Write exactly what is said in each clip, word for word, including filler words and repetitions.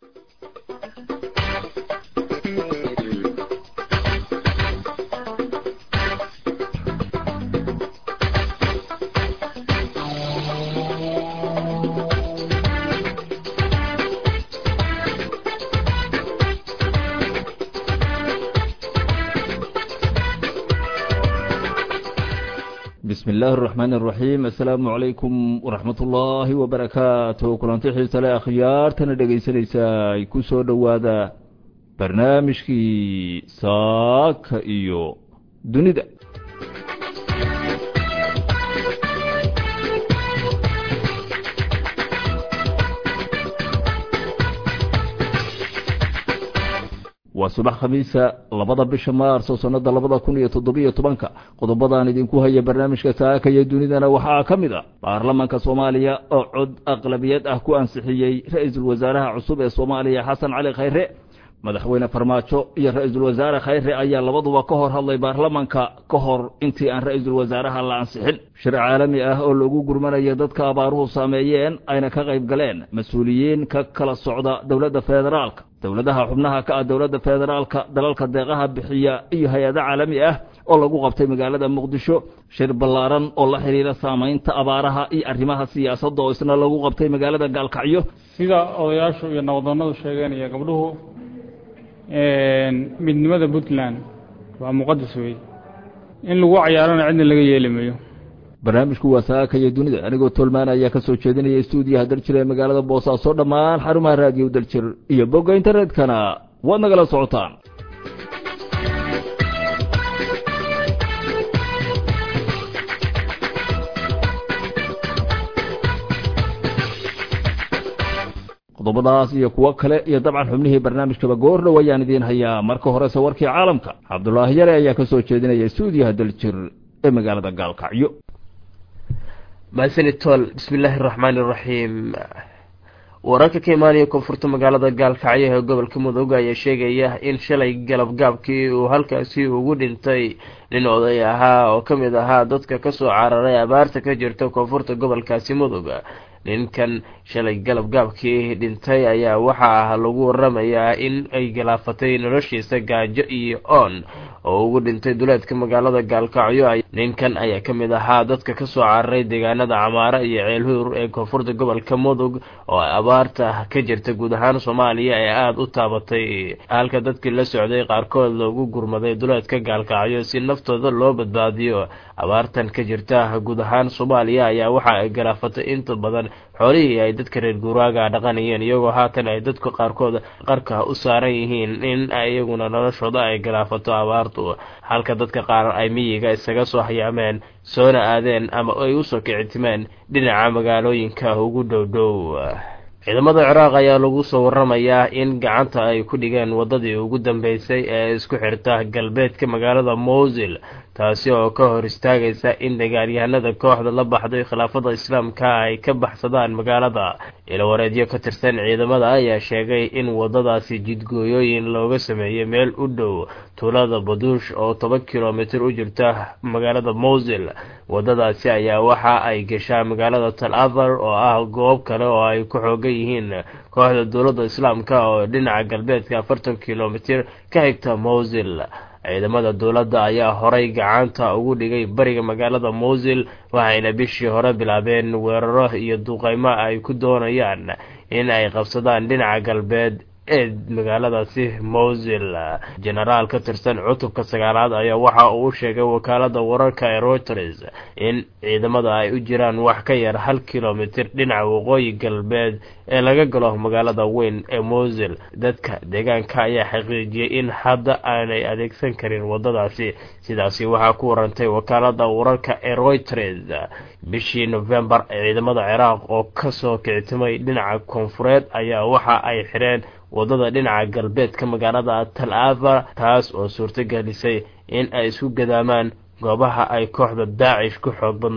بسم الله الرحمن الرحيم السلام عليكم ورحمة الله وبركاته كلانتي حيث أخيار تندقيسانيسا يكسو دوادا برنامجكي ساك إيو دونيدا وصباح خميسة لبضا بشمار سوسنة لبضا كونية تضبية طبانكا قضبضان idinku haya barnaamijka saaka iyo dunidana waxaa ka mid ah baarlamaanka Soomaaliya oo cod aqlabiyad ah ku ansixiyay ra'iisul wasaaraha cusub ee Soomaaliya Xasan Cali Khayre madaxweyne Farmaajo iyo ra'iisul wasaare Khayre ayaa labaduba ka hor hadlay baarlamaanka ka hor intii aan ra'iisul wasaaraha la ansixin shir caalami ah oo lagu gurmanayo dadka abaaruhu saameeyeen ayna ka qayb galeen mas'uuliyiin ka kala socda dawladda federaalka dawladaha xubnaha ka ah dawladda federaalka dalalka deeqaha bixiya iyo hay'adaha caalami ah oo lagu qabtay magaalada Muqdisho shir ballaaran oo la xiriira saameynta abaaraha iyo arrimaha siyaasadda oo isna lagu qabtay magaalada Gaalkacyo sida odayaashu iyo nabaddoonnadu sheegeen iyo gabdhuhu een midnimada Puntland waa muqadas weey in lagu ciyaarana cidna laga yeelimayo barnaamijku waa saaka iyo dunida anigoo tolmaan ayaa ka soo jeedinaya stuudiyaha Daljir ee magaalada Boosaaso dhammaan xarumaha raadiyo Daljir iyo bogga internetkana waad nagala socotaan qodobadaas iyo kuwa kale iyo dabcan xubnihii barnaamijka goor dhow ayaan idin hayaa marka hore warkii caalamka Cabdullaahi Yare ayaa ka soo jeedinaya stuudiyaha Daljir ee magaalada Gaalkacyo maasanitol bismillaahir rahmaanir rahiim wararka ka imaanaya koonfurta magaalada Gaalkacyo ee gobolka Mudug ayaa sheegaya in shalay galabgaabkii uu halkaasi ugu dhintay nin oday ahaa oo kamid ahaa dadka ka soo cararay abaarta ka jirta koonfurta gobolkaasi Mudug ninkan shalay galabgaabkii dhintay ayaa waxa lagu waramayaa in ay galaafatay noloshiisa gaajo iyo oon oo ugu dhintay duleedka magaalada Gaalkacyo ninkan ayaa kamid ahaa dadka ka soo cararay deegaanada Camaara iyo Ceelhuur ee koonfurta gobolka Mudug oo abaarta ka jirta guud ahaan Soomaaliya ay aad u taabatay halka dadkii la socday qaarkood loogu gurmaday duleedka Gaalkacyo si naftooda loo badbaadiyo abaartan ka jirta guud ahaan Soomaaliya ayaa waxa ay galaafatay inta badan xoolihii ay dadka reer guuraaga dhaqanayeen iyagoo haatan ay dadku qaarkood qarka u saaran yihiin in ayaguna noloshooda ay galaafato abaartu halka dadka qaar ay miyiga isaga soo hayaameen soona aadeen ama ay u soo kicitimeen dhinaca magaalooyinka ugu dhowdhow ciidamada Ciraaq ayaa lagu soo waramayaa in gacanta ay ku dhigeen wadadii ugu dambeysay ee isku xirta galbeedka magaalada Mosul taasi oo ka hor istaagaysa in dagaalyahanada kooxda la baxday khilaafada islaamka ay ka baxsadaan magaalada ila wareedyo ka tirsan ciidamada ayaa sheegay in wadadaasi jidgooyooyin looga sameeyay meel u dhow tuulada Badush oo toban kiiloomitir u jirta magaalada Mosul wadadaasi ayaa waxa ay gashaa magaalada Tal Avar oo ah goob kale oo ay ku xoogay yihiin kooxda dawladda islaamka oo dhinaca galbeedka afartan kiiloomitir ka xigta Mosul ciidamada dawladda ayaa horay gacanta ugu dhigay bariga magaalada Mosul waxayna bishii hore bilaabeen weeraro iyo duqeymo ay ku doonayaan in ay qabsadaan dhinaca galbeed ee magaaladaasi Mosul generaal ka tirsan cutubka sagaalaad ayaa waxa uu sheegay wakaalada wararka ee Reuters in ciidamada ay u jiraan wax ka yar hal kiiloomitir dhinaca waqooyi galbeed ee laga galo magaalada weyn ee Mosul dadka deegaanka ayaa xaqiijiyay in hadda aanay adeegsan karin wadadaasi sidaasi waxa ku warantay wakaalada wararka ee Reuters bishii November ciidamada Ciraaq oo ka soo kictimay dhinaca koonfureed ayaa waxa ay xireen wadada dhinaca galbeedka magaalada Tal Avar taas oo suurtagelisay in ay isku gadaamaan goobaha ay kooxda Daesh ku xoog badnayd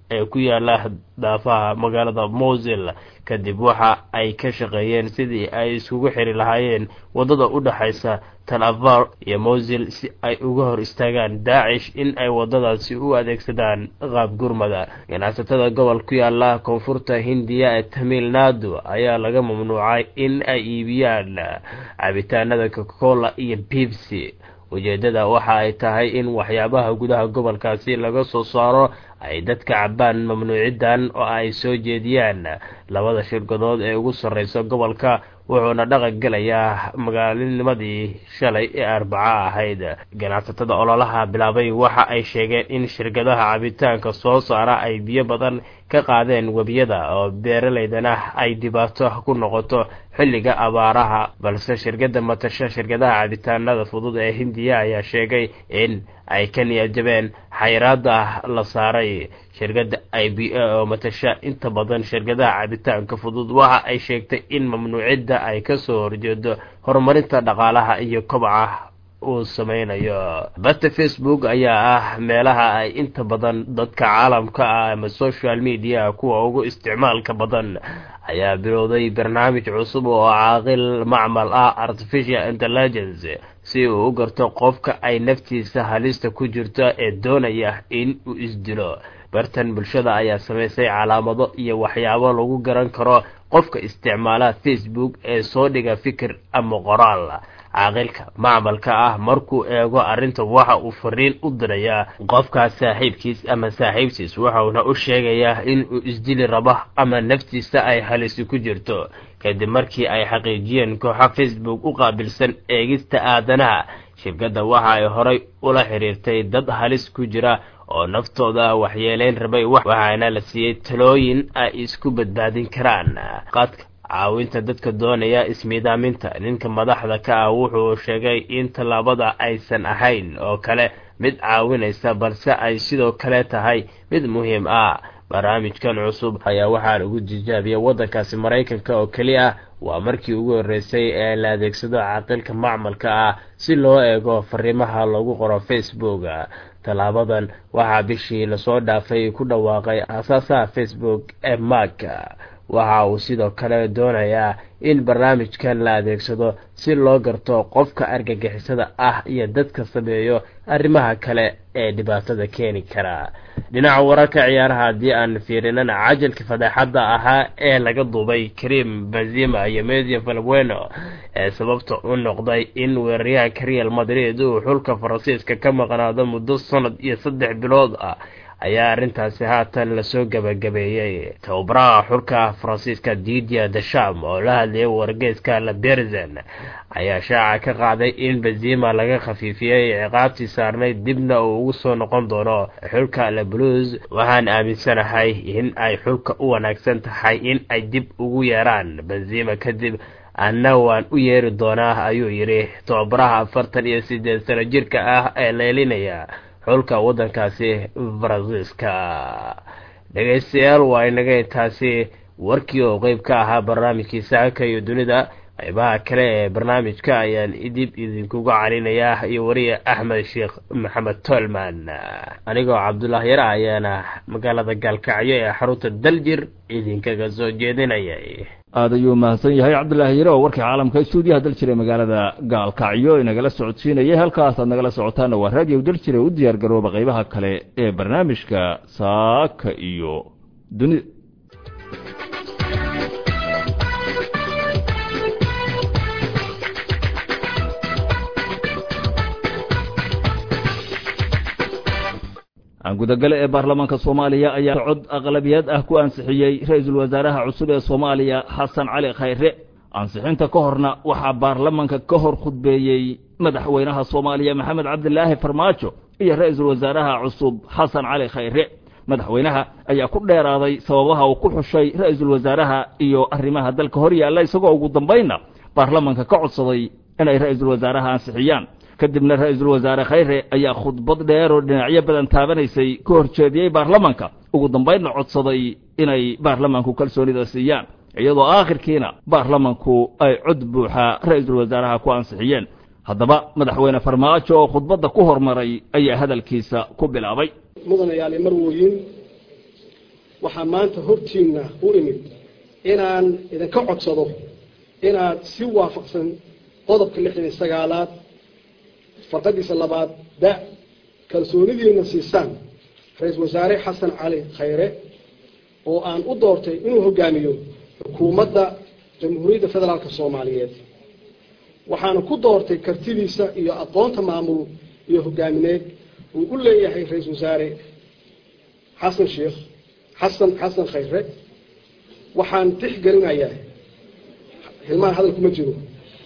ee ku yaala daafaha magaalada Mosul kadib waxa ay ka shaqeeyeen sidii ay isugu xiri lahaayeen wadada u dhaxaysa Tel Aviv iyo Mosul si ay uga hor istaagaan Daesh in ay wadadaasi u adeegsadaan qaab gurmada. ganacsatada gobol ku yaala koonfurta Hindiya ee Tamil Nadu ayaa laga mamnuucay in ay iibiyaan cabitaanada Coca-Cola iyo Pepsi. ujeedada waxa ay tahay in waxyaabaha gudaha gobolkaasi laga soo saaro ay dadka cabaan mamnuucidan oo ay soo jeediyaan labada shirkadood ee ugu sareysa gobolka wuxuuna dhaqan galayaa magaalanimadii shalay ee Arbaca ahayd. ganacsatada ololaha bilaabay waxa ay sheegeen in shirkadaha cabitaanka soo saara ay biyo badan ka qaadeen wabiyada oo beeraleydana ay dhibaato ku noqoto xilliga abaaraha, balse shirkadda matasha shirkadaha cabitaanada fudud ee Hindiya ayaa sheegay in ay ka niyadjabeen xayiraada la saaray. shirkadda I B A oo matasha inta badan shirkadaha cabitaanka fudud waxa ay sheegtay in mamnuucidda ay ka soo horjeedo horumarinta dhaqaalaha iyo kobaca uu sameynayo. Bata Facebook ayaa ah meelaha ay inta badan dadka caalamka ah ama social media kuwa ugu isticmaalka badan ayaa bilowday barnaamij cusub oo caaqil macmal ah artificial intelligence si uu u garto qofka ay naftiisa halista ku jirto ee doonaya in uu isdilo. bartan bulshada ayaa sameysay calaamado iyo waxyaabo lagu garan karo qofka isticmaala Facebook ee soo dhiga fikir ama qoraal. caaqilka macmalka ah markuu eego arinta waxa uu fariin u dirayaa qofka saaxiibkiis ama saaxiibtiis waxauna u sheegayaa in uu isdili rabo ama naftiisa ay halis ku jirto. kadib markii ay xaqiijiyeen kooxa Facebook u qaabilsan eegista aadanaha, shirkadda waxa ay horay ula xiriirtay dad halis ku jira oo naftooda waxyeeleyn rabay waxaana la siiyay talooyin ay isku badbaadin karaan. qaadka caawinta dadka doonaya ismiidaaminta ninka madaxda ka ah wuxuu sheegay in talaabada aysan ahayn oo kale mid caawinaysa balse ay sidoo kale tahay mid muhiim ah. barnaamijkan cusub ayaa waxaa lagu tijaabiyay waddankaasi Mareykanka oo kaliya waa markii ugu horeysay ee la adeegsado caaqilka macmalka ah si loo eego fariimaha lagu qoro Facebook. talaabadan waxaa bishii la soo dhaafay ku dhawaaqay asaasaha Facebook ee Mark. waxa uu sidoo kale doonayaa in barnaamijkan la adeegsado si loo garto qofka argagixisada ah iyo dadka sameeyo arrimaha kale ee dhibaatada keeni kara. dhinaca wararka ciyaaraha haddii aan fiirinana cajalka fadeexada ahaa ee laga duubay Karim Benzema iyo Messi Valbuena ee sababta u noqday in weeraryahanka Real Madrid uu xulka Faransiiska ka maqnaado muddo sanad iyo saddex bilood ah ayaa arintaasi haatan la soo gabagabeeyay. tababaraha xulka Faransiiska Didier Deschamps oo la hadlayay wargeyska La Berzan ayaa shaaca ka qaaday in Benzema laga khafiifiyay ciqaabtii saarnay dibna uu ugu soo noqon doono xulka La Blues. waxaan aaminsanahay in ay xulka u wanaagsan tahay in ay dib ugu yeeraan Benzema kadib anna waan u yeeri doonaa ayuu yiri tababaraha afartan iyo siddeed sano jirka ah ee leelinaya xulka waddankaasi Faransiiska. dhageystayaal waa inaga intaasi warkii oo qayb ka ahaa barnaamijkii saaka iyo dunida. qaybaha kale ee barnaamijka ayaan idib idinkugu calinayaa iyo wariye Axmed Sheekh Maxamed Tolman. anigoo Cabdullaahi Yara ayaana magaalada Gaalkacyo ee xarunta Daljir idinkaga soo jeedinayay. aad ayuu mahadsan yahay Cabdullaahi Yara oo warkii caalamka stuudiyaha Daljir ee magaalada Gaalkacyo inagala socodsiinayay. halkaas aad nagala socotaan waa raadiyo Daljir u diyaar garooba qaybaha kale ee barnaamijka saaka iyo dunida. gudagale ee baarlamaanka Soomaaliya ayaa cod aqlabiyad ah ku ansixiyay ra'iisul wasaaraha cusub ee Soomaaliya Xasan Cali Khayre. ansixinta ka horna waxa baarlamaanka ka hor khudbeeyay madaxweynaha Soomaaliya Maxamed Cabdilaahi Farmaajo iyo ra'iisul wasaaraha cusub Xasan Cali Khayre. madaxweynaha ayaa ku dheeraaday sababaha uu ku xushay ra'iisul wasaaraha iyo arrimaha dalka hor yaalla isagoo ugu dambeynna baarlamaanka ka codsaday inay ra'iisul wasaaraha ansixiyaan. kadibna ra'iisul wasaare Khayre ayaa khudbad dheer oo dhinacyo badan taabanaysay ka horjeediyay baarlamaanka ugu dambeynna codsaday inay baarlamaanku kalsoonida siiyaan iyadoo aakhirkiina baarlamaanku ay cod buuxa ra'iisul wasaaraha ku ansixiyeen. haddaba madaxweyne Farmaajo oo khudbadda ku hormaray ayaa hadalkiisa ku bilaabay. mudanayaal marwooyin waxaan maanta hortiina u imid inaan idinka codsado inaad si waafaqsan qodobka lixdan iyo sagaalaad farqadiisa labaad da kalsoonidiina siisaan ra-iisul wasaare xasan cali khayre oo aan u doortay inuu hogaamiyo xukuumadda jamhuuriyadda federaalka soomaaliyeed waxaana ku doortay kartidiisa iyo aqoonta maamul iyo hogaamineed uu u leeyahay ra-iisul wasaare xasan sheekh xasan xasan khayre waxaan tixgelinayaa hilmaan hadal kuma jiro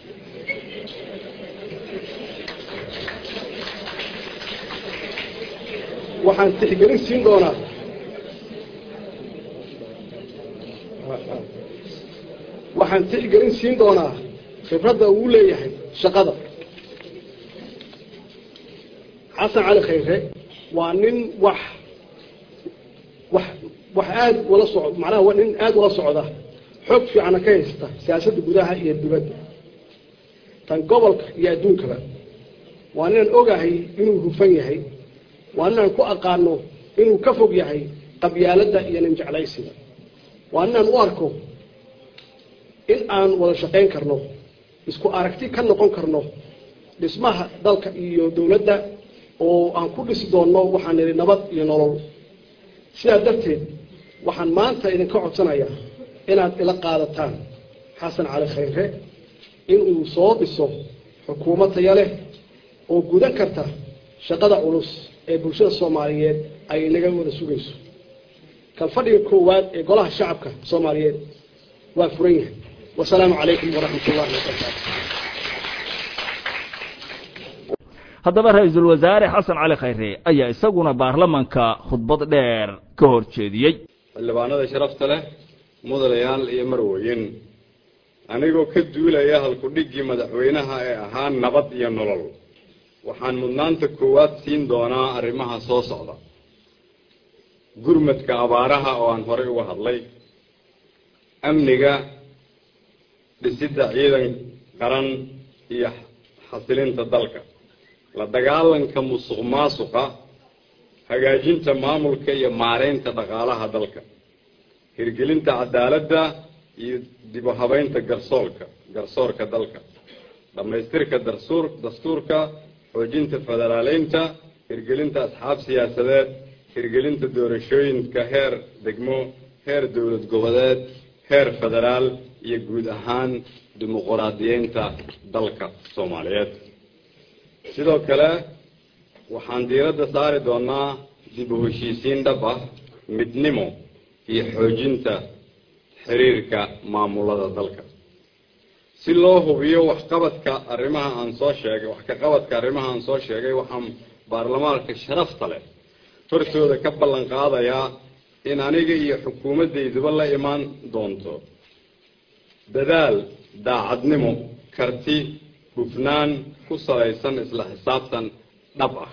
waxaan tixgelin siin doonaa waxaan tixgelin siin doonaa khibradda uu leeyahay shaqada xasan cali khayre waa nin wax wax wax aad wala socod macnaha waa nin aad wala socda xog fiicana ka haysta siyaasadda gudaha iyo dibadda tan gobolka iyo adduunkaba waa ninaan ogahay inuu hufan yahay waa ninaan ku aqaano inuu ka fog yahay qabyaaladda iyo nin jeclaysiga waa ninaan u arko in aan wada shaqayn karno isku aragti ka noqon karno dhismaha dalka iyo dowladda oo aan ku dhisi doonno waxaan nidhi nabad iyo nolol sidaa darteed waxaan maanta idinka codsanayaa inaad ila qaadataan xasan cali khayre inuu soo dhiso xukuumad taya leh oo gudan karta shaqada culus ee bulshada soomaaliyeed ay naga wada sugayso kalfadhiga koowaad ee golaha shacabka soomaaliyeed waa furan yahay wasalaamu calaykum waraxmat ullahi wabarakaatu haddaba ra-iisul wasaare xasan cali khayre ayaa isaguna baarlamanka khudbad dheer ka hor jeediyey xildhibaanada sharafta leh mudanayaal iyo marweyn anigoo ka duulaya halkudhiggii madaxweynaha ee ahaa nabad iyo nolol waxaan mudnaanta koowaad siin doonaa arrimaha soo socda gurmadka abaaraha oo aan horey uga hadlay amniga dhisidda ciidan qaran iyo xasilinta dalka la dagaalanka musuq maasuqa hagaajinta maamulka iyo maareynta dhaqaalaha dalka hirgelinta cadaaladda iyo dib u habeynta garsoorka garsoorka dalka dhammaystirka dastuur dastuurka xoojinta federaaleynta hirgelinta asxaab siyaasadeed hirgelinta doorashooyinka heer degmo heer dowlad goboleed heer federaal iyo guud ahaan dimuqraadiyeynta dalka soomaaliyeed sidoo kale waxaan diiradda saari doonaa dib u heshiisiin dhab ah midnimo iyo xoojinta xiriirka maamulada dalka si loo hubiyo waxqabadka arrimaha aan soo sheegay wax ka qabadka arrimaha aan soo sheegay waxaan baarlamaanka sharafta leh hortooda ka ballan qaadayaa in aniga iyo xukuumaddayduba la imaan doonto dadaal daacadnimo karti hufnaan ku salaysan isla xisaabtan dhab ah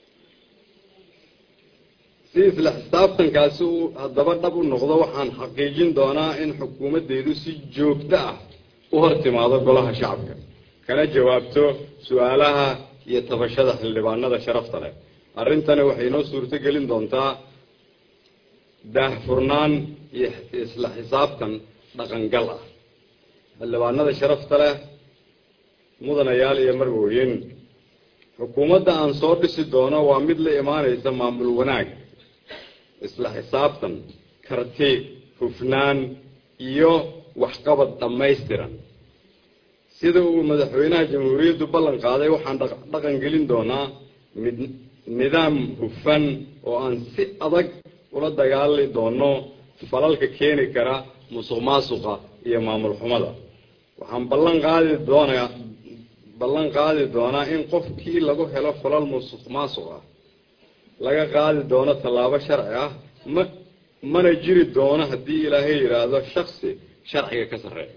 si isla xisaabtankaasi uu haddaba dhab u noqdo waxaan xaqiijin doonaa in xukuumaddaydu si joogto ah u hor timaado golaha shacabka kana jawaabto su-aalaha iyo tabashada xildhibaanada sharafta leh arrintani waxay noo suurto gelin doontaa daahfurnaan iyo isla xisaabtan dhaqangal ah xildhibaanada sharafta leh mudanayaal iyo marwooyin xukuumadda aan soo dhisi doono waa mid la imaanaysa maamul wanaag isla xisaabtan karti hufnaan iyo waxqabad dhammaystiran sida uu madaxweynaha jamhuuriyaddu ballan qaaday waxaan dhaqan gelin doonaa mid nidaam hufan oo aan si adag ula dagaali doono falalka keeni kara musuq maasuqa iyo maamul xumada waxaan ballan qaadi doonaa ballan qaadi doonaa in qofkii lagu helo falal musuq maasuq ah laga qaadi doono tallaabo sharci ah ma mana jiri doono haddii ilaahay yidhaahdo shaksi sharciga ka sarreeya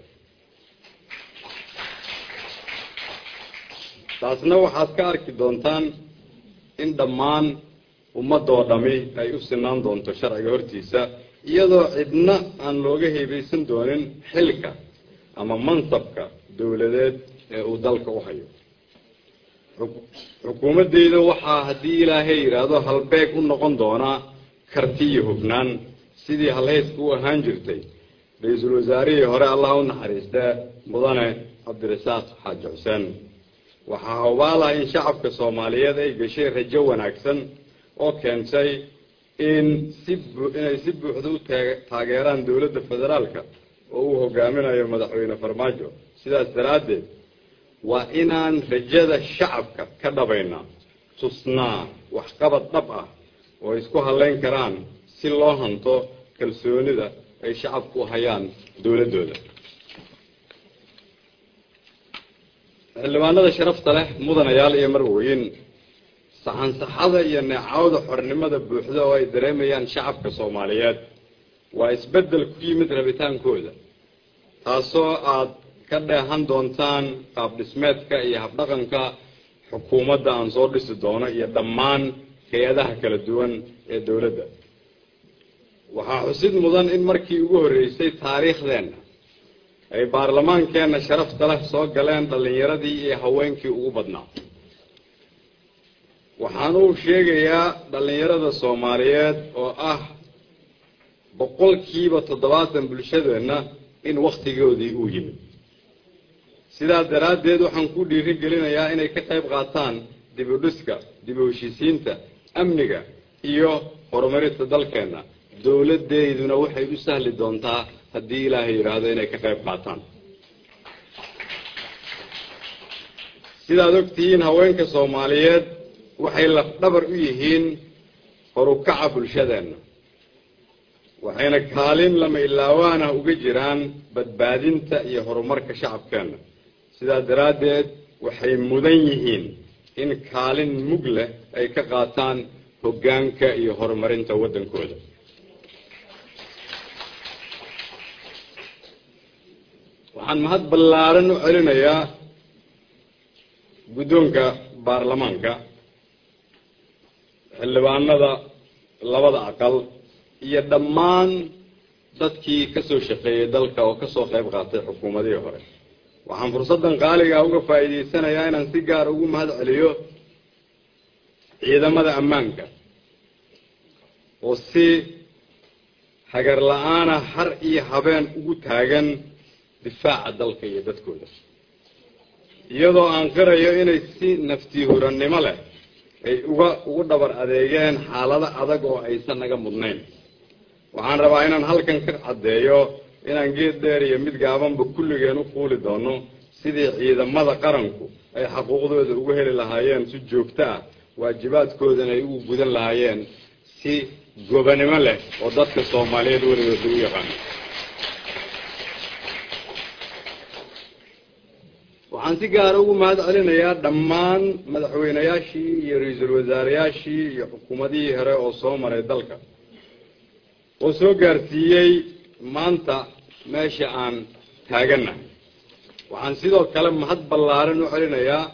taasna waxaad ka arki doontaan in dhammaan ummadoo dhami ay u sinaan doonto sharciga hortiisa iyadoo cidna aan looga heebaysan doonin xilka ama mansabka dowladeed ee uu dalka u hayo xukuumaddeyda waxaa haddii ilaahay yidhaahdo halbeeg u noqon doonaa karti iyo hufnaan sidii halhaysku u ahaan jirtay ra-iisul wasaarihii hore allah u naxariistee mudane cabdirasaaq xaaji xuseen. waxaa hawbaalaha in shacabka soomaaliyeed ay gashay rajo wanaagsan oo keentay in si inay si buuxda u taageeraan dowladda federaalka oo uu hogaaminayo madaxweyne farmaajo. sidaas daraaddeed waa inaan rajada shacabka ka dhabaynaa, tusnaa waxqabad dhab ah oo isku halayn karaan si loo hanto kalsoonida ay shacabku u hayaan dowladdooda. xildhibaanada sharafta leh, mudanayaal iyo marwooyin, saxansaxada iyo neecawda xornimada buuxda oo ay dareemayaan shacabka soomaaliyeed waa isbeddel ku yimid rabitaankooda, taasoo aad ka dheehan doontaan qaab dhismeedka iyo habdhaqanka xukuumadda aan soo dhisi doono iyo dhammaan hay-adaha kala duwan ee dowladda. waxaa xusid mudan in markii ugu horreysay taariikhdeenna ay baarlamaankeenna sharafta leh soo galeen dhallinyaradii iyo haweenkii ugu badnaa. waxaan uu sheegayaa dhallinyarada soomaaliyeed oo ah boqolkiiba toddobaatan bulshadeenna in wakhtigoodii uu yimid. sidaas daraaddeed waxaan ku dhiiri gelinayaa inay ka qayb qaataan dib u dhiska, dib u heshiisiinta, amniga iyo horumarinta dalkeenna. dowladdeeduna waxay u sahli doontaa haddii ilaahay yidhaahdo inay ka qayb qaataan. sidaad ogtihiin haweenka soomaaliyeed waxay lafdhabar u yihiin horukaca bulshadeenna, waxayna kaalin lama ilaawaana uga jiraan badbaadinta iyo horumarka shacabkeenna. sidaas daraaddeed waxay mudan yihiin in kaalin mug leh ay ka qaataan hoggaanka iyo horumarinta waddankooda. waxaan mahad ballaaran u celinayaa guddoonka baarlamaanka, xildhibaanada labada aqal iyo dhammaan dadkii ka soo shaqeeyey dalka oo ka soo qayb qaatay xukuumadihii hore. waxaan fursaddan qaaliga uga faa'iidaysanayaa inaan si gaar ugu mahad celiyo ciidamada ammaanka oo si hagar la-aana har iyo habeen ugu taagan difaaca dalka iyo dadkooda, iyadoo aan qirayo inay si naftiihurannimo leh ay uga ugu dhabar adeegeen xaalado adag oo aysan naga mudnayn. waxaan rabaa inaan halkan ka caddeeyo inaan geed dheer iyo mid gaabanba kulligeen u fuuli doono sidii ciidamada qaranku ay xaquuqdooda ugu heli lahaayeen si joogto ah, waajibaadkoodana ay ugu gudan lahaayeen si gobanimo leh oo dadka soomaaliyeed weligood lagu yaqaano. waxaan si gaara ugu mahad celinayaa dhammaan madaxweynayaashii iyo ra-iisul wasaarayaashii iyo xukuumadihii hore oo soo maray dalka oo soo gaarsiiyey maanta meesha aan taagannahay. waxaan sidoo kale mahad ballaaran u celinayaa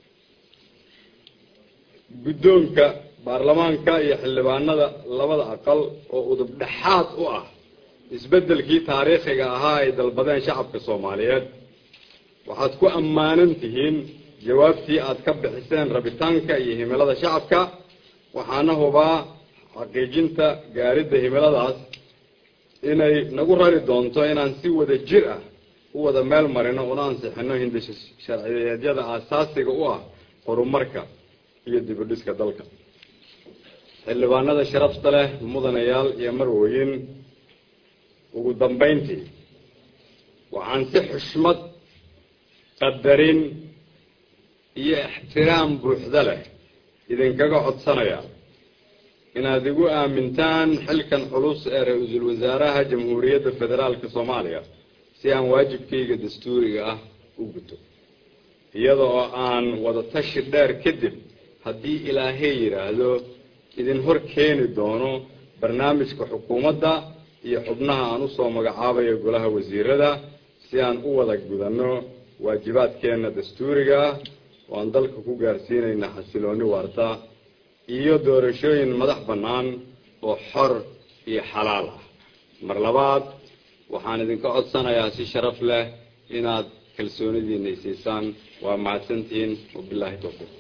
guddoonka baarlamaanka iyo xildhibaanada labada aqal oo udub dhexaad u ah isbeddelkii taariikhiga ahaa ay dalbadeen shacabka soomaaliyeed. waxaad ku ammaanan tihiin jawaabtii aad ka bixiseen rabitaanka iyo himilada shacabka, waxaana hubaa xaqiijinta gaaridda himiladaas inay nagu rari doonto inaan si wada jir ah u wada meel marino una ansixino hindisho sharciyeedyada aasaasiga u ah horumarka iyo dib u dhiska dalka. xildhibaanada sharafta leh, mudanayaal iyo marwooyin, ugu dambayntii waxaan si xushmad, qadarin iyo ixtiraam buuxda leh idinkaga codsanayaa inaad igu aamintaan xilkan culus ee ra-iisul wasaaraha jamhuuriyadda federaalka soomaaliya si aan waajibkayga dastuuriga ah u guto, iyada oo aan wada tashi dheer kadib haddii ilaahay yidhaahdo idin hor keeni doono barnaamijka xukuumadda iyo xubnaha aan usoo magacaabayo golaha wasiirada si aan u wada gudanno waajibaadkeenna dastuuriga ah oo aan dalka ku gaarsiinayna xasilooni waarta iyo doorashooyin madax bannaan oo xor iyo xalaal ah. mar labaad waxaan idinka codsanayaa si sharaf leh inaad kalsoonidiina isiisaan. waa mahadsantihiin. wabilaahi tawfiiq.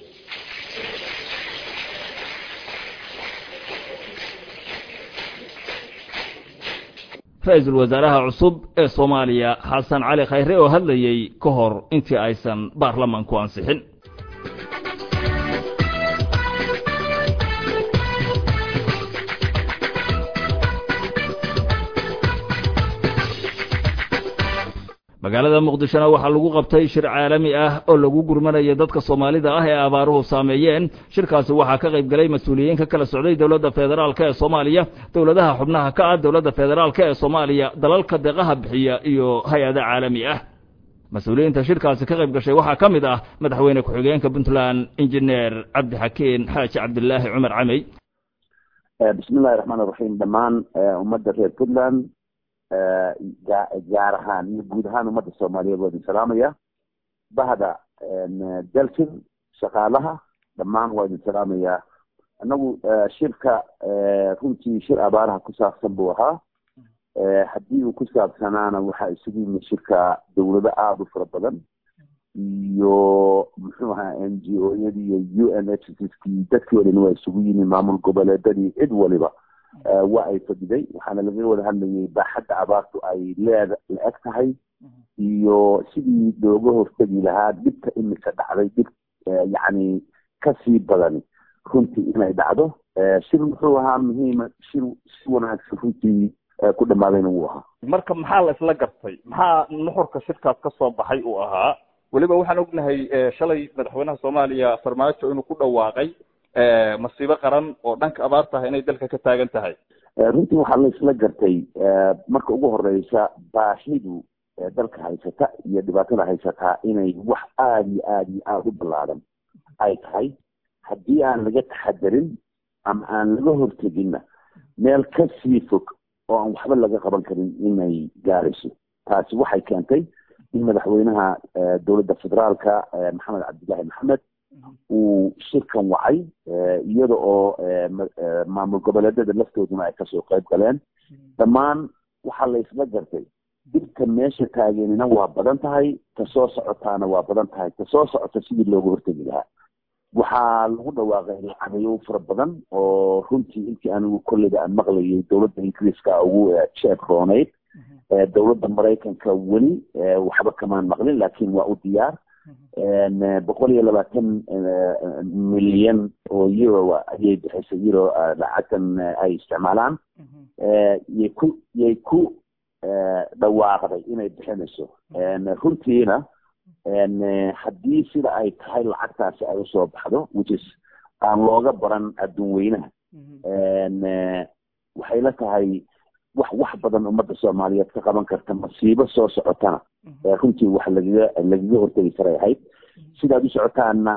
ra-iisul wasaaraha cusub ee soomaaliya xasan cali khayre oo hadlayey ka hor intii aysan baarlamaanku ansixin. magaalada muqdishona waxaa lagu qabtay shir caalami ah oo lagu gurmanayo dadka Soomaalida ah ee abaaruhu saameeyeen. shirkaasi waxaa ka qayb galay mas'uuliyiin ka kala socday dawladda federaalka ee Soomaaliya, dawladaha xubnaha ka ah dawladda federaalka ee Soomaaliya, dalalka deeqaha bixiya iyo hay'adaha caalami ah. mas'uuliyiinta shirkaasi ka qayb gashay waxaa ka mid ah madaxweyne ku-xigeenka Puntland Engineer Cabdi Xakiin Xaaji Cabdullaahi Cumar Camey. bismillaahir rahmaanir rahiim. dhammaan ummadda reer Puntland gaar ahaan iyo guud ahaan ummadda Soomaaliyeed waa idin salaamaya. bahda dalkin shaqaalaha dhammaan waa idin salaamaya. anagu shirka runtii shir abaaraha ku saabsan buu ahaa. haddii uu ku saabsanaana waxaa isugu yimid shirka dawlado aada u fara badan iyo muxuu ahaa n g o yadii iyo u n h skii dadkii o dhan waa isugu yimid, maamul goboleedadii cid waliba waa ay fadhiday. waxaana laga wada hadlayay baaxadda abaartu ay leeda la eg tahay iyo sidii looga hortegi lahaa dhibka imika dhacday, dhib yacni kasii badani runtii inay dhacdo. shir muxuu ahaa muhiima, shir si wanaagsan runtii ku dhamaadayna wuu ahaa. marka maxaa la isla gartay, maxaa nuxurka shirkaas ka soo baxay uu ahaa? weliba waxaan ognahay shalay madaxweynaha Soomaaliya Farmaajo inuu ku dhawaaqay masiibo qaran oo dhanka abaarta ah inay dalka ka taagan tahay. runtii waxaa la isla gartay marka ugu horeysa baahidu dalka haysata iyo dhibaatada haysataa inay wax aada iyo aada iyo aada u ballaadan ay tahay. haddii aan laga taxadarin ama aan laga horteginna meel kasii fog oo aan waxba laga qaban karin inay gaarayso. taasi waxay keentay in madaxweynaha dowladda federaalka maxamed cabdillaahi maxamed uu shirkan wacay, iyada oo maamul goboleedada laftooduna ay kasoo qayb galeen. dhammaan waxaa la isla gartay dhibka meesha taageerina waa badan tahay, tasoo socotaana waa badan tahay. tasoo socota sidii looga hortegi lahaa waxaa lagu dhawaaqay lacageyo fara badan oo runtii intii anigu kolleyda aan maqlayay dowladda ingiriiska ugu jeeb rooneyd. dowladda maraykanka weli waxba kamaan maqlin, laakiin waa u diyaar. boqol iyo labaatan milyan oo euro ayay bixisay euro lacagtan ay isticmaalaan. yay ku yay ku dhawaaqday inay bixinayso. runtiina haddii sida ay tahay lacagtaasi ay usoo baxdo, which is aan looga baran adduun weynaha, waxay la tahay wax wax badan ummadda Soomaaliyeed ka qaban karta. masiibo soo socotana runtii wax lagaga lagaga hortegi karay ahayd. sidaad u socotaana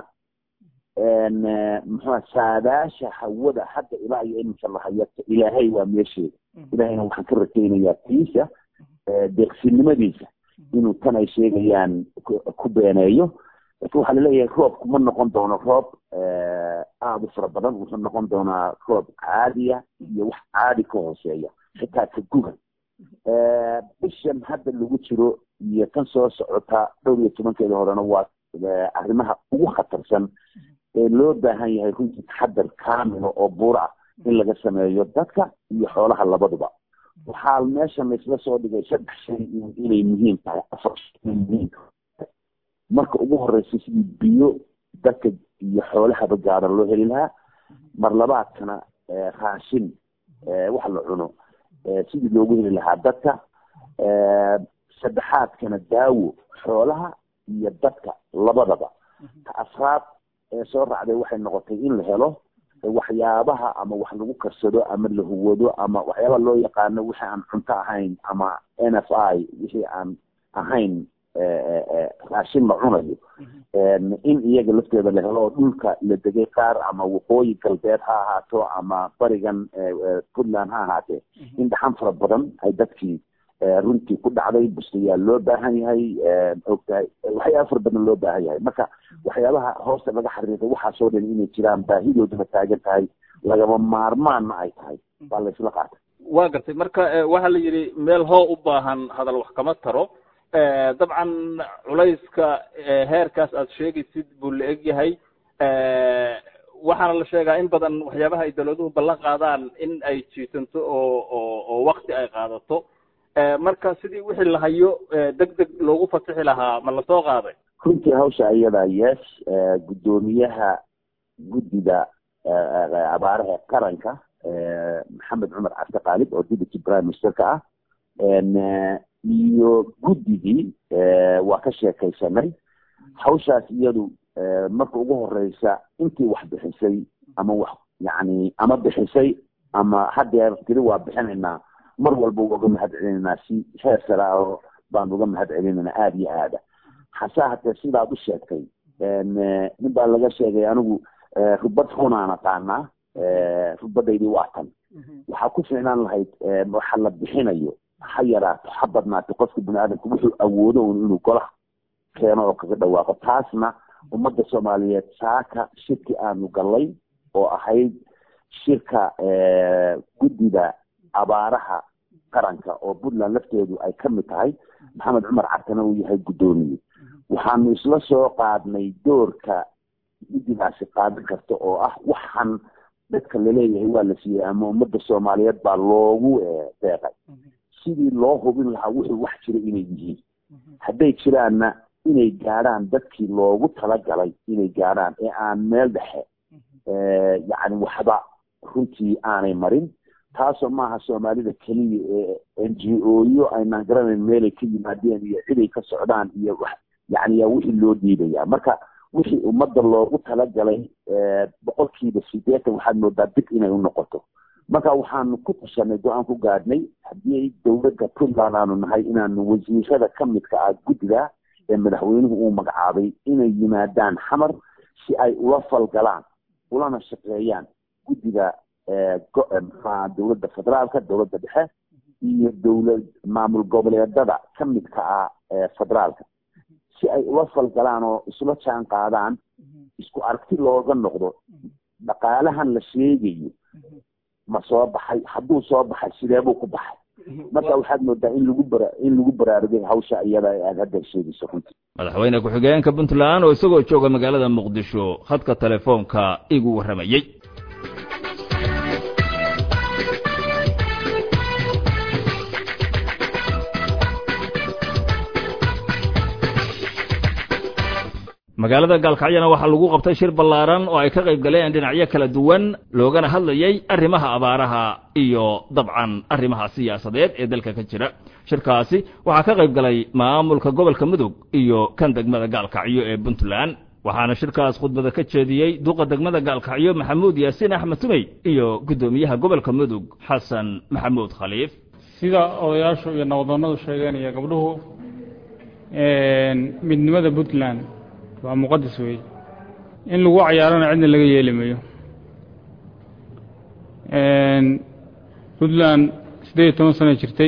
muxuu saadaasha hawada hadda ilaa iyo iminka la hayata ilaahay waa meesheeda. ilaahayna waxaan ka rakeynayaa tiisa deeqsinimadiisa inuu tan ay sheegayaan ku beeneeyo. laakiin waxaa laleeyahay roobku ma noqon doono roob aada u fara badan, wuxuu noqon doonaa roob caadiya iyo wax caadi ka hooseeya, xitaa ka gugan. bishan hadda lagu jiro iyo kan soo socota dhowr iyo tobankeeda horena waa arrimaha ugu khatarsan ee loo baahan yahay runtii taxadar kaamila oo buur ah in laga sameeyo dadka iyo xoolaha labaduba. waxaa meeshan laisla soo dhigay saddex shay inay muhiim tahay, afar shay muhiim. marka ugu horeysa sidii biyo dadka iyo xoolahaba gaara loo heli lahaa. mar labaadkana raashin wax la cuno sidii loogu heli lahaa dadka. saddexaadkana daawo xoolaha iyo dadka labadaba. ta afraad ee soo raacday waxay noqotay in la helo waxyaabaha ama wax lagu karsado ama la huwado ama waxyaaba loo yaqaano wixii aan cunto ahayn ama N F I wixii aan ahayn raashin la cunayo, in iyaga lafteeda la helo oo dhulka la degay qaar ama waqooyi galbeed ha ahaato ama barigan Puntland ha ahaatee in dhaxan fara badan ay dadkii runtii ku dhacday. bustayaal loo baahan yahay, ogtahay waxyaaba fara badan loo baahan yahay. marka waxyaabaha hoosta laga xariiqay waxaasoo dhan inay jiraan, baahidooduna taagan tahay, lagama maarmaanna ay tahay baa la isla qaatay. waa gartay. marka waxaa la yidhi meel hoo u baahan hadal wax kama taro. dabcan culayska heerkaas aad sheegaysid buu la eg yahay. waxaana la sheegaa in badan waxyaabaha ay dawladuhu ballan qaadaan in ay jiitanto oo oo oo wakti ay qaadato. marka sidii wixii la hayo degdeg loogu fasixi lahaa ma la soo qaaday runtii hawsha iyada yes gudoomiyaha guddida abaaraha qaranka maxamed cumar cabdi qaalib oo deputy prime minister ka ah iyo guddigii waa ka sheekaysanay hawshaas iyadu marka ugu horeysa intii wax bixisay ama wax yani ama bixisay ama hadeer tiri waa bixinaynaa mar walba uga mahadcelinaynaa si heer sare oo baan uga mahadcelinaynaa aada iyo aada hase hatee sidaad u sheegtay nin baa laga sheegay anigu rubad runaan aqaanaa rubadaydii waa tan waxaa ku fiicnaan lahayd waxa la bixinayo ha yaraato ha badnaato qofka bini aadamka wuxuu awoodo inuu golaha keeno oo kaga dhawaaqo taasna ummadda soomaaliyeed saaka shirki aanu gallay oo ahayd shirka guddida abaaraha qaranka oo puntland lafteedu ay ka mid tahay maxamed cumar cabdina uu yahay guddoomiye waxaanu isla soo qaadnay doorka guddigaasi qaadan karta oo ah waxaan dadka laleeyahay waa la siiyey ama ummadda soomaaliyeed baa loogu deeqay sidii loo hubin lahaa wuxuu wax jira inay yihiin hadday jiraanna inay gaadhaan dadkii loogu talagalay inay gaadhaan ee aan meel dhexe yacni waxba runtii aanay marin taasoo maaha soomaalida keliya ee n g o yo aynaan garanayn meelay ka yimaadeen iyo ciday ka socdaan iyo wax yani yaa wixii loo diidaya marka wixii ummadda loogu talagalay boqolkiiba sideetan waxaad moodaa dib inay u noqoto marka waxaanu ku tashanay go-aan ku gaadhnay haddii dowladda puntland aanu nahay inaanu wasiirada ka midka ah guddiga ee madaxweynuhu uu magacaabay inay yimaadaan xamar si ay ula falgalaan ulana shaqeeyaan guddiga dowladda federaalka dowladda dhexe iyo dowlad maamul goboleedada ka midka ah federaalka si ay ula falgalaan oo isla jaan qaadaan isku aragti looga noqdo dhaqaalahan la sheegayo ma soo baxay hadduu soo baxay sideebuu ku baxay marka waxaad moodaa in lagu bara in lagu baraarugay hawsha iyada aad hadda sheegayso runtii madaxweyne ku-xigeenka puntland oo isagoo jooga magaalada muqdisho khadka telefoonka igu warramayey magaalada gaalkacyana waxaa lagu qabtay shir ballaaran oo ay ka qayb galeen dhinacyo kala duwan loogana hadlayay arrimaha abaaraha iyo dabcan arrimaha siyaasadeed ee dalka ka jira shirkaasi waxaa ka qayb galay maamulka gobolka mudug iyo kan degmada gaalkacyo ee puntland waxaana shirkaas khudbada ka jeediyey duqa degmada gaalkacyo maxamuud yaasiin axmed tumey iyo guddoomiyaha gobolka mudug xasan maxamuud khaliif sida odayaashu iyo nabaddoonnadu sheegeen iyo gabdhuhu midnimada puntland waa muqadas weeye in lagu cayaarana cidna laga yeeli mayo puntland siddeed iyo toban sano jirtay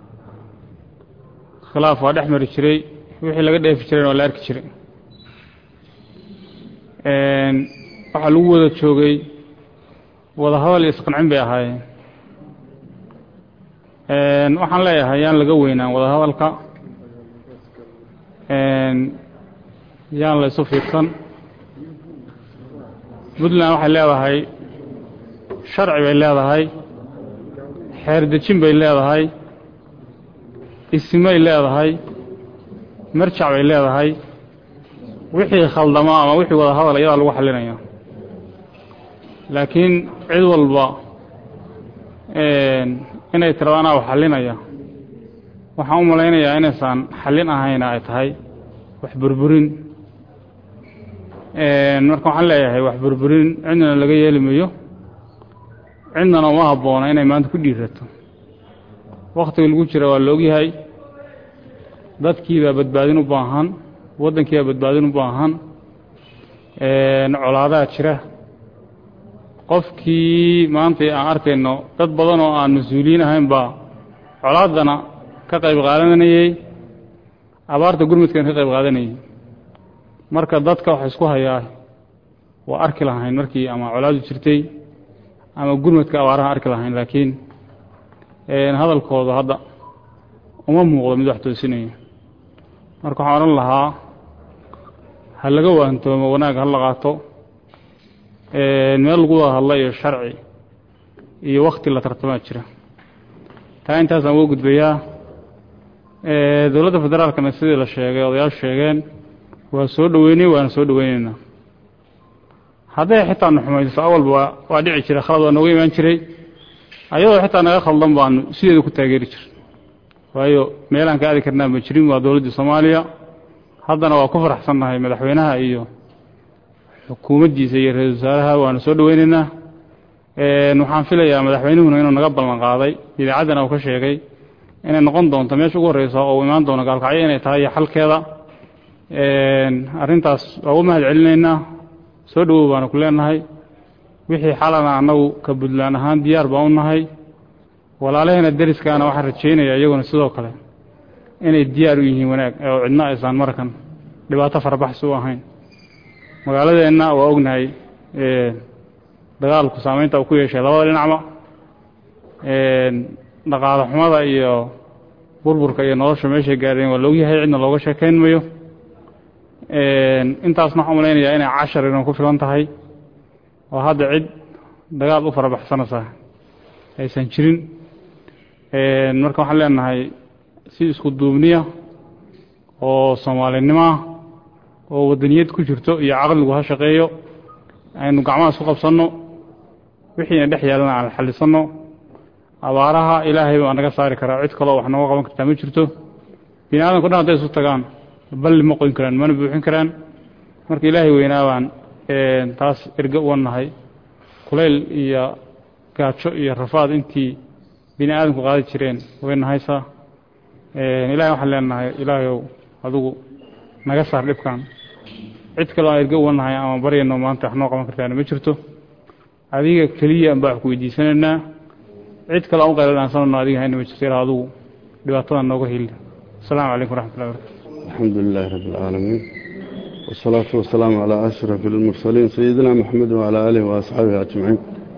khilaaf waa dhex mari jiray wixii laga dheefi jirayna waa la arki jiray waxaa lagu wada joogay wadahadal iyo isqancin bay ahaayeen waxaan leeyahay yaan laga weynaan wadahadalka yaan la isu fiirsan puntland waxay leedahay sharci bay leedahay xeer dejin bay leedahay isimay leedahay marjac bay leedahay wixii khaldama ama wixii wada hadal iyadaa lagu xalinaya laakiin cid walba inay tirado anaa wax xalinaya waxaan u malaynayaa inaysan xallin ahayna ay tahay wax burburin marka waxaan leeyahay wax burburin cidnana laga yeeli mayo cidnana uma habboona inay maanta ku dhiirato waktiga lagu jira waa la ogyahay dadkiibaa badbaadin u baahan waddankiibaa badbaadin u baahan colaadaa jira qofkii maanta aan arkayno dad badan oo aan mas-uuliyiin ahayn baa colaaddana ka qayb qaadanayey abaarta gurmudkan ka qayb qaadanayey marka dadka waxa isku hayaa waa arki lahayn markii ama colaadu jirtay ama gurmudka abaaraha arki lahayn laakiin hadalkooda hadda uma muuqdo mid wax toosinaya marka waxaan odhan lahaa ha laga waantoomo wanaag ha la qaato meel lagu wada hadla iyo sharci iyo wakti la tartamaa jira taa intaasaan uga gudbayaa dowladda federaalkana sidii la sheegay odayaal sheegeen waa soo dhaweynay waana soo dhaweynaynaa hadday xitaa na xumayso awalba waa waa dhici jiray khalad waa nooga imaan jiray ayadoo xitaa naga khaldan baanu sideeda ku taageeri jiray waayo meelaan ka aadi karnaa ma jirin waa dowladda Soomaaliya haddana waa ku faraxsannahay madaxweynaha iyo xukuumaddiisa iyo ra'iisul wasaaraha waana soo dhaweynaynaa ee waxaan filayaa madaxweynuhu inuu naga ballan qaaday idaacadana uu ka sheegay inay noqon doonto meesha ugu horeysa oo imaan doona gaalkacyo inay tahay xalkeeda een arintaas waa u mahad celinaynaa soo dhawow baan ku leenahay wixii xalana anagu ka budlaan ahaan diyaar baan u nahay walaalaheena dariskaana waxaan rajeynayaa iyaguna sidoo kale inay diyaar u yihiin wanaag oo cidna aysan markan dhibaato farbaxs u ahayn magaaladeena waa ognahay ee dagaalku saameynta uu ku yeeshay labada dhinacba ee dhaqaale xumada iyo burburka iyo nolosha meesha gaareen waa loo yahay cidna looga sheekeyn mayo ee intaasna waxaan leeyahay inay cashar inuu ku filan tahay oo hadda cid dagaal u farabaxsanaysa aysan jirin ee marka waxaan leenahay si isku duubniya oo Soomaalinimo oo wadaniyad ku jirto iyo aqligu ha shaqeeyo aynu gacmaha isku qabsano wixii dhex yaalana aan xalisano abaaraha ilaahay baa naga saari karaa cid kale wax nooga qaban kartaa ma jirto binaadamku dhan haday isu tagaan bal ma qoyn karaan mana buuxin karaan marka ilaahay weynaaban ee taas erga u wanahay kuleel iyo gaajo iyo rafaad intii binaadamku qaadi jireen weynahaysa ee ilaahay waxaan leenahay ilaahayow adigu naga saar dhibkan cid kale oo erga u wanahay ama bariyano maanta wax noo qaban kartaa ma jirto adiga kaliya baa ku weydiisanayna cid kale oo qeylan sanadna adiga hayna ma jirto adigu dhibaatada nooga heli السلام عليكم ورحمة الله وبركاته الحمد لله رب العالمين والصلاة والسلام على أشرف المرسلين سيدنا محمد وعلى آله وأصحابه أجمعين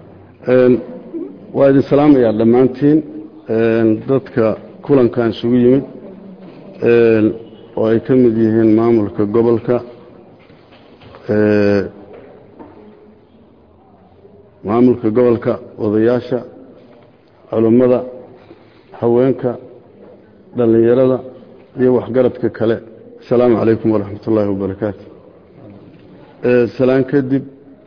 وإذن السلام يا دمانتين ضدك كلن كان سويمد ويكمل يهين معمولك قبلك معمولك قبلك وضياشة علماء حوينك dhalinyarada iyo waxgaradka kale assalaamu calaykum waraxmatullaahi wabarakaatu ee salaan kadib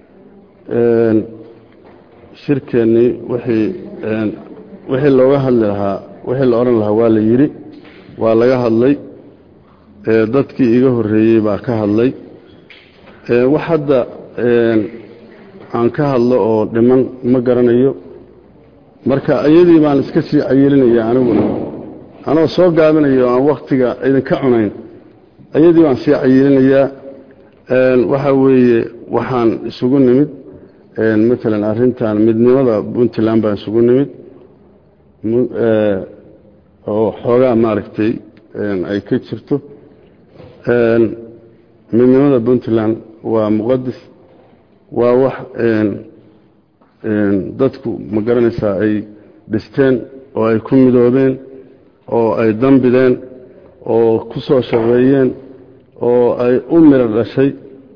ee shirkeennii wixii ee wixii looga hadli lahaa wixii la oran lahaa waa la yiri waa laga hadlay ee dadkii iga horeeyay baa ka hadlay ee wax hadda ee aan ka hadlo oo dhiman ma garanayo marka ayadii baan iska sii cayilinaya aniguna anoo soo gaabinayo aan waqtiga idinka cunayn ayadii waan sii cayilinaya een waxa weeye waxaan isugu nimid een midna arintan midnimada Puntland baan isugu nimid ee oo xoogaa maaragtay een ay ka jirto een midnimada Puntland waa muqadas waa wax een een dadku ma garanaysaa ay dhisteen oo ay ku midoobeen oo ay dambideen oo ku soo shaqeeyeen oo ay u miro dhashay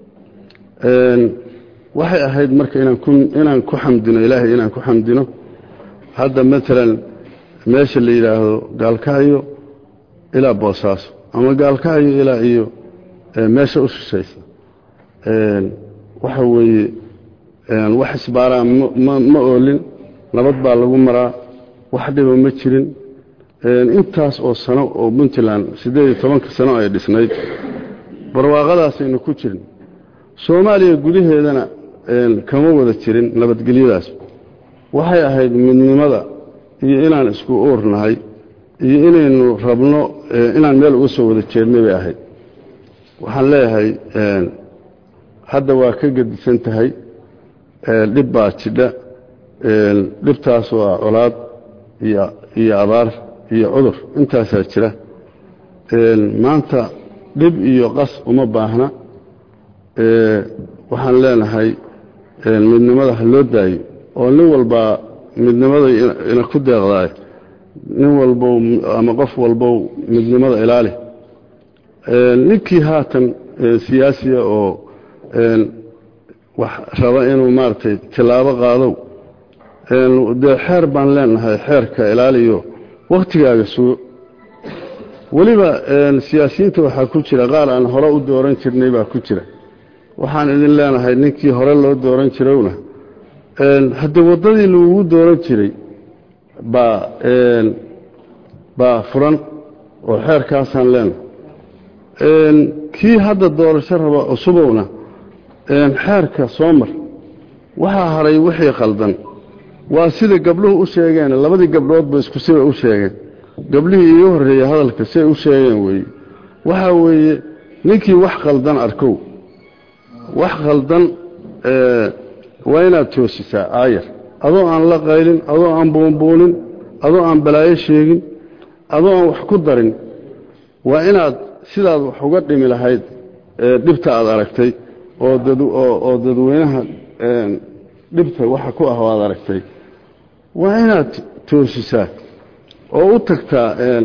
een waxay ahayd marka inaan ku inaan ku xamdino ilaahay inaan ku xamdino hadda midna meesha la yiraahdo gaalkaayo ilaa Boosaaso ama gaalkaayo ilaa iyo meesha u shaqeysa een waxa weeye een wax isbaara ma oolin nabad baa lagu maraa wax dhibo ma jirin intaas oo sano oo Puntland siddeed iyo toban sano ay dhisnayd barwaaqadaas aynu ku jirin Soomaaliya gudaheedana een kama wada jirin nabadgelyadaas waxay ahayd midnimada iyo inaan isku oornahay iyo inaynu rabno inaan meel uga soo wada jeednay bay ahayd waxaan leeyahay een hadda waa ka gedisan tahay ee dib baa jidha een dibtaas waa colaad iyo iyo abaar iyo cudur intaas jira een maanta dib iyo qas uma baahna ee waxaan leenahay een midnimada loo daayo oo nin walba midnimada ina ku deeqday nin walba ama qof walba midnimada ilaali ee ninkii haatan siyaasiga oo een wax raba inuu maartay tilaabo qaado een xeer baan leenahay xeerka ilaaliyo waqtigaaga soo weliba siyaasiyiinta waxaa ku jira qaar aan hore u dooran jirnay baa ku jira waxaan idin leenahay ninkii hore loo dooran jirowna hadda waddadii lagugu dooran jiray baa baa furan oo xeerkaasaan leenahay kii hadda doorasho raba cusubowna xeerka soo mar waxaa haray wixii khaldan waa sida gabdhuhu u sheegeen labadii gabdhoodba isku siba u sheegeen gabdhihii iigu horreeyey hadalka siay u sheegeen weeye waxaa weeye ninkii wax khaldan arkow wax khaldan waa inaad toosisaa aayar adoo aan la qaylin adoo aan buunbuunin adoo aan balaayo sheegin adoo aan wax ku darin waa inaad sidaad wax uga dhimi lahayd dhibta aad aragtay oo dad oo dadweynaha dhibta waxa ku ah waad aragtay waa inaad toosisaa oo u tagtaa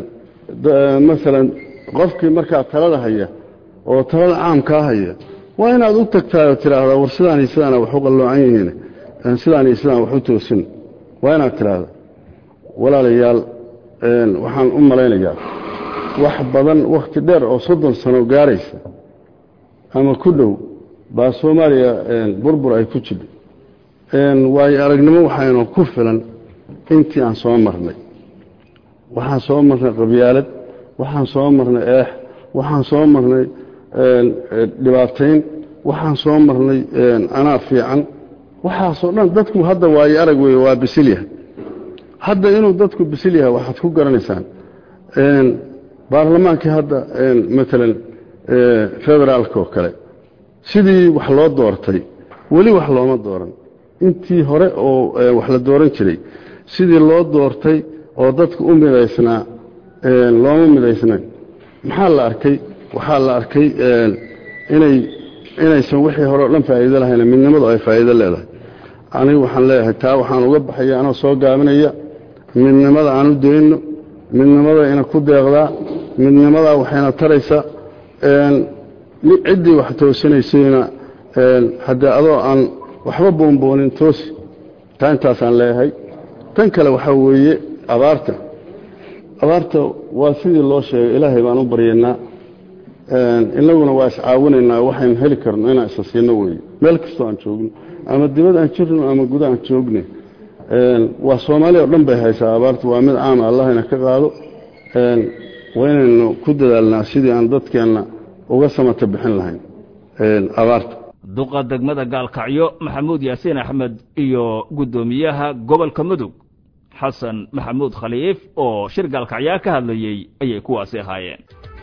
maalan qofkii markaa talada haya oo talada caamkaa haya waa inaad u tagtaa oo tidhaahdaa war sidaan iyo sidaana wax u qalloocan yihiin sidaan iyo sidaan wax u toosin waa inaad tidhaahda walaalayaal waxaan u malaynayaa wax badan wakhti dheer oo soddon sano gaaraysa ama ku dhow baa soomaaliya burbur ay ku jidho waayo aragnimo waxaynu ku filan intii aan soo marnay waxaan soo marnay qabyaalad waxaan soo marnay eex waxaan soo marnay dhibaatayn waxaan soo marnay anaa fiican waxaasoo dhan dadku hadda waayo arag weeye waa bisil yahay hadda inuu dadku bisil yahay waxaad ku garanaysaan baarlamaankii hadda maalan federaalka oo kale sidii wax loo doortay weli wax looma dooran intii hore oo wax la dooran jiray sidii loo doortay oo dadku u midaysnaa looma midaysnayn maxaa la arkay waxaa la arkay inay inaysan wixii hore o dhan faa'iido lahayn midnimadu ay faa'iido leedahay anigu waxaan leeyahay taa waxaan uga baxaya anoo soo gaabinaya midnimada aan u dayno midnimada ina ku deeqdaa midnimadaa waxayna taraysa ciddii wax toosinaysayna haddee adoo aan waxba boonboonin toosi taa intaasaan leeyahay tan kale waxaa weeye abaarta abaarta waa sidii loo sheegay ilaahay baan u baryaynaa inaguna waa iscaawinaynaa waxaynu heli karno inaan isa siino weeye meel kastoo aan joogno ama dibad aan jirno ama guda aan joogne waa soomaaliya o dhan bay haysaa abaarta waa mid caama allahayna ka qaado waa inaynu ku dadaalnaa sidii aan dadkeenna uga samata bixin lahayn abaarta duqa degmada gaalkacyo maxamuud yaasiin axmed iyo guddoomiyaha gobolka mudug xasan maxamuud khaliif oo shir gaalkacyaa ka hadlayey ayay kuwaasi ahaayeen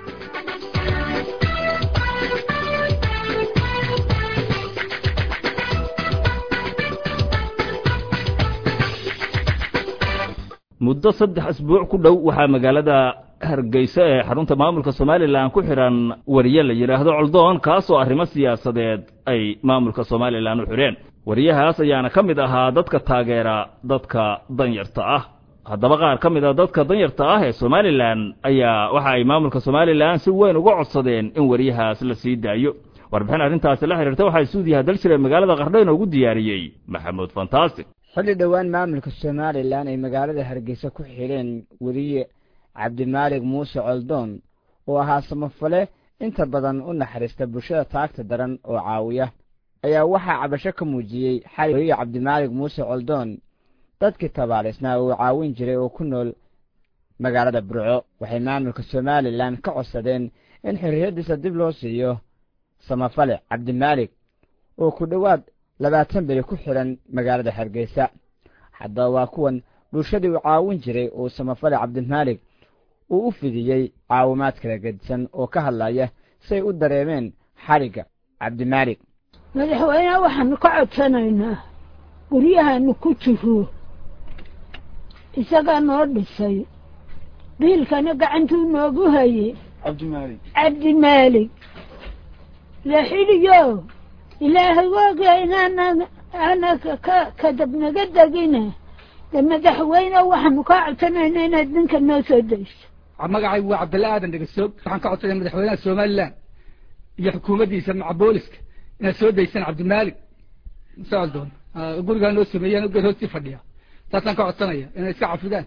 muddo saddex asbuuc ku dhow waxaa magaalada hargeysa ee xarunta maamulka somalilan ku xidhan wariye la yidhaahdo coldoon kaasoo arrimo siyaasadeed ay maamulka somalilan u xidheen wariyahaas ayaana ka mid ahaa dadka taageera dadka danyarta ah haddaba qaar ka mid a dadka danyarta ah ee somalilan ayaa waxa ay maamulka somalilan si weyn uga codsadeen in wariyahaas la sii daayo warbixin arrintaasi la xidhiirta waxaa suudiyaha dalshire magaalada qardho inoogu diyaariyey maxamuud fantaastic xilli dhowaan maamulka somalilan ay magaalada hargeysa ku xidheen weriye cabdimaalig muuse coldoon oo ahaa samafale inta badan u naxariista bulshada taagta daran oo caawiya ayaa waxaa cabasho ka muujiyey xali weriye cabdimaalig muuse coldoon dadkii tabaalisnaa uu caawin jiray oo ku nool magaalada burco waxay maamulka somalilan ka codsadeen in xorriyaddiisa dib loo siiyo samafale cabdimaalig oo ku dhowaad labaatan beri ku xidhan magaalada hargeysa haddaba waa kuwan bulshadii uu caawin jiray oo samafale cabdimaalig uu u fidiyey caawimaad kala gedisan oo ka hadlaya say u dareemeen xarigga cabdimaalig madaxweyneha waxaanu ka codsanaynaa guryahaanu ku jiro isagaa noo dhisay biilkana gacantuu noogu hayey cabdimaalig cabdimaalig la xidhiyo ilaahay waaga inaana ana kadabnaga degine de madaxweyne waxaanu kaa codsanayna inaad ninka noo soo dayso magacaygu waa cabdalla aadan dhegasoog waxaan ka codsanaya madaxweynaha somalilan iyo xukuumaddiisa maca booliska inaad soo daysaan cabdimaalig socdoon gurigaa noo sameeyaan geed hoostii fadhiya taasaan ka codsanaya inay iska cafidaan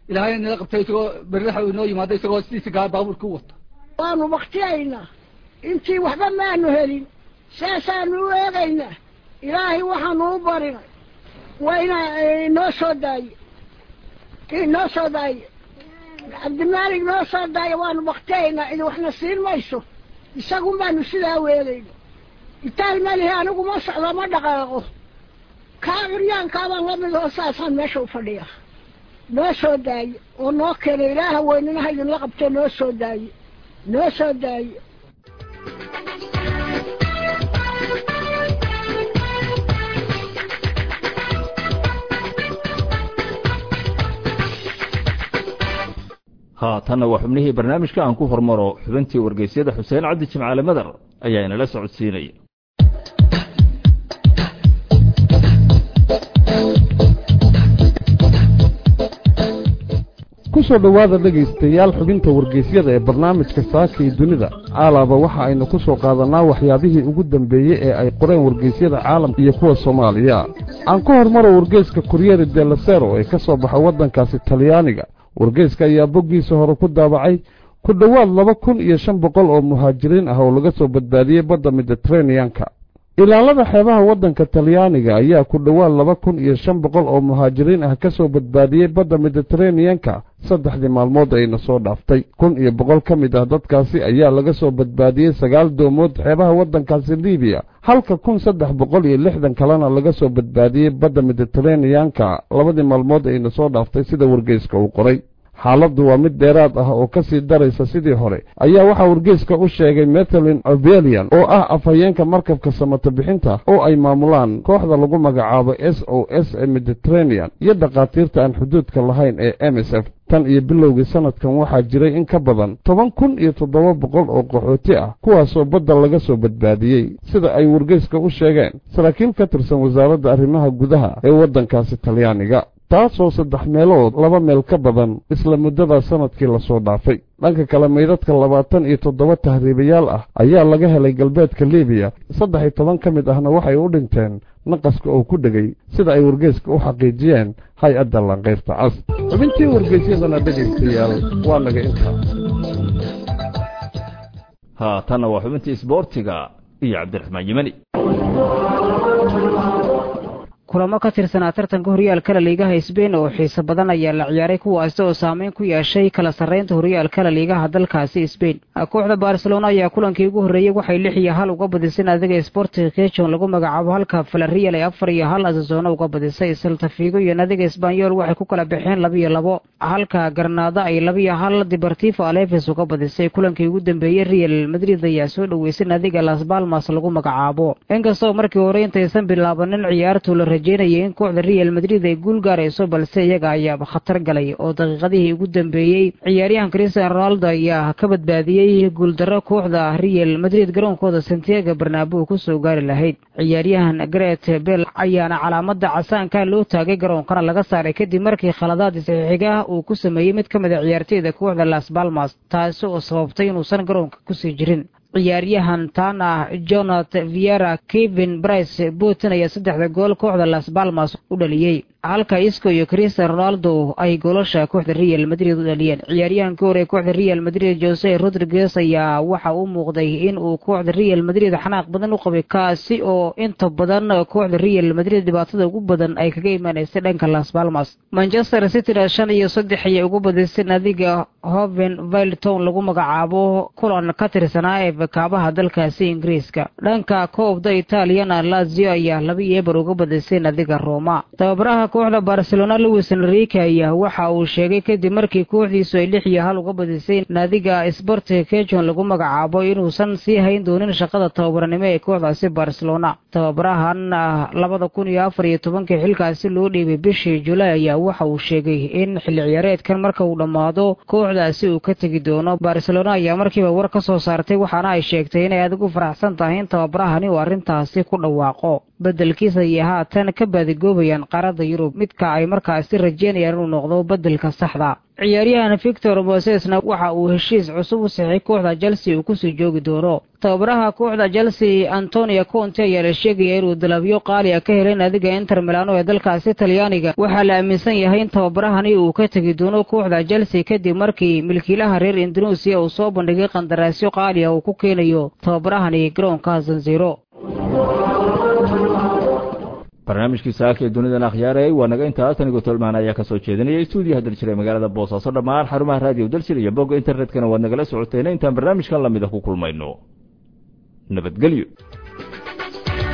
ilaahay nala qabtay isagoo berraha inoo yimaado isagoo sidiisa gaa baabuurka u wata waanu waqtiyaynaa intii waxba maanu helin saasaanu u eegaynaa ilaahay waxaanu u barinay waa inaa inoo soo daaye inoo soo daaye cabdimaalig noo soo daaye waanu waqtiyaynaa idi waxna siin mayso isagun baanu sidaa weelayna itaal malihi anigu ma socdo ma dhaqaaqo kaa curyaankaabaan la mid oo saasaan meesha u fadhiya noo soo daaye oo noo keenay ilaaha weyninaha idinla qabtee noo soo daaye noo soo daaye haatanna waa xubnihii barnaamijka aan ku hormaro xubintii wargeysyada xuseen cabdi jimcaale madar ayaa inala socodsiinaya ku soo dhowaada dhegaystayaal xubinta wargeysyada ee barnaamijka saaka iyo dunida caalaaba waxa aynu ku soo qaadanaa waxyaabihii ugu dambeeyey ee ay qoreen wargeysyada caalamka iyo kuwa soomaaliya aan ku hormaro wargeyska kuryeri delasero ee ka soo baxa waddankaasi talyaaniga wargeyska ayaa boggiisa hore ku daabacay ku dhowaad laba kun iyo shan boqol oo muhaajiriin ah oo laga soo badbaadiyey badda mediteraneanka ilaalada xeebaha waddanka talyaaniga ayaa ku dhowaad laba kun iyo shan boqol oo muhaajiriin ah ka soo badbaadiyey badda mediteraneanka saddexdii maalmood ayna soo dhaaftay kun iyo boqol ka mid ah dadkaasi ayaa laga soo badbaadiyey sagaal doomood xeebaha waddankaasi libiya halka kun saddex boqol iyo lixdan kalena laga soo badbaadiyey badda mediteraneanka labadii maalmood ayna soo dhaaftay sida wargeyska uu qoray xaaladdu waa mid dheeraad ah oo ka sii daraysa sidii hore ayaa waxaa wargeyska u sheegay methelin obelian oo ah afhayeenka markabka samata bixinta oo ay maamulaan kooxda lagu magacaabo s o s ee mediteranean iyo dhakhaatiirta aan xuduudka lahayn ee m s f tan iyo bilowgii sanadkan waxaa jiray in ka badan toban kun iyo toddoba boqol oo qaxooti ah kuwaasoo badda laga soo badbaadiyey sida ay wargeyska u sheegeen saraakiil ka tirsan wasaaradda arrimaha gudaha ee waddankaasi talyaaniga taasoo saddex meelood laba meel ka badan isla muddada sanadkii lasoo dhaafay dhanka kale meydadka labaatan iyo toddoba tahriibayaal ah ayaa laga helay galbeedka libiya saddex iyo toban ka mid ahna waxay u dhinteen naqaska oo ku dhegay sida ay wargeyska u xaqiijiyeen hay-adda lanqayrta cas xubintii wargeysyadana dhegaystayaal waa naga intaa haatanna waa xubintii isboortiga iyo cabdiraxmaan yimani kulamo ka tirsanaa tartanka horyaalka la liigaha Spain oo xiiso badan ayaa la ciyaaray kuwaas oo saameyn ku yeeshay kala sarreynta horyaalka la liigaha dalkaasi Spain. Kooxda Barcelona ayaa kulankii ugu horeeyay waxay lix iyo hal uga badisay naadiga Sporting Gijon lagu magacaabo halka Villarreal ay afar iyo hal Osasuna uga badisay. Celta Vigo iyo naadiga Espanyol waxay ku kala baxeen laba iyo labo halka Granada ay laba iyo hal Deportivo Alaves uga badisay. Kulankii ugu dambeeyay Real Madrid ayaa soo dhaweysay naadiga Las Palmas lagu magacaabo. Inkastoo markii hore intaysan bilaabanin ciyaartu la rajeynayay in kooxda Real Madrid ay guul gaarayso balse iyaga ayaa khatar galay oo daqiiqadii ugu dambeeyay ciyaaryahan Cristiano Ronaldo ayaa ka badbaadiyay guul darro kooxda Real Madrid garoonkooda Santiago Bernabeu ku soo gaari lahayd. ciyaaryahan Gareth Bale ayaana calaamada casaanka loo taagay garoonkana laga saaray kadib markii khaladaad saxiixiga uu ku sameeyay mid ka mid ah ciyaartoyda kooxda Las Palmas taas oo sababtay inuu san garoonka ku sii jirin. ciyaaryahan Tana Jonathan Vieira Kevin Bryce Boateng ayaa saddexda gool kooxda Las Palmas u dhaliyay halka Isco iyo Cristiano Ronaldo ay goolasha kooxda Real Madrid u dhaliyeen. ciyaaryahankii hore kooxda Real Madrid Jose Rodriguez ayaa waxa uu muuqday in uu kooxda Real Madrid xanaaq badan u qabay kaasi oo inta badan kooxda Real Madrid dhibaatada ugu badan ay kaga imaanaysay dhanka Las Palmas. Manchester City shan iyo saddex ay ugu badisay naadiga Hovenville Town lagu magacaabo kulan ka tirsanaa ee kaabaha dalkaasi Ingiriiska. dhanka koobda Italiana Lazio ayaa laba iyo eber uga badisay naadiga Roma. tababaraha kooxda Barcelona Luis Enrique ayaa waxa uu sheegay kadib markii kooxdiisu ay lix iyo hal uga badisay naadiga Sporting Gijon lagu magacaabo inuusan sii hayn doonin shaqada tababarnimo ee kooxdaasi Barcelona. tababarahan labada kun iyo afar iyo tobankii xilkaasi loo dhiibay bishii July ayaa waxa uu sheegay in xilli ciyaareedkan marka uu dhamaado kooxdaasi uu ka tagi doono. Barcelona ayaa markiiba war ka soo saartay waxaana ay sheegtay inay aad ugu faraxsan tahay in tababarahani uu arrintaasi ku dhawaaqo. beddelkiisa ayay haatan ka baadigoobayaan qaaradda yurub midka ay markaasi rajeynayaan inuu noqdo beddelka saxda. ciyaaryahan victor mosesna waxa uu heshiis cusub u saxay kooxda Chelsea uu kusii joogi doono. tababaraha kooxda Chelsea Antonio Conte ayaa la sheegaya inuu dalabyo qaali ah ka helay naadiga Inter Milan ee dalkaasi Talyaaniga. waxaa la aaminsan yahay in tababarahani uu ka tagi doono kooxda Chelsea kadib markii milkiilaha reer Indonesia uu soo bandhigay qandaraasyo qaali ah oo ku keenayo tababarahani garoonka San Siro. barnaamijkii saaka ee dunida akhyaaray waa naga intaas tanigo tolmaan ayaa ka soo jeedinaya stuudiyaha daljiray magaalada Boosaaso dhammaan xarumaha raadiyo dalshir iyo bogga internetkana waad nagala socoteen intaan barnaamijkan la mid ah ku kulmayno nabadgelyo.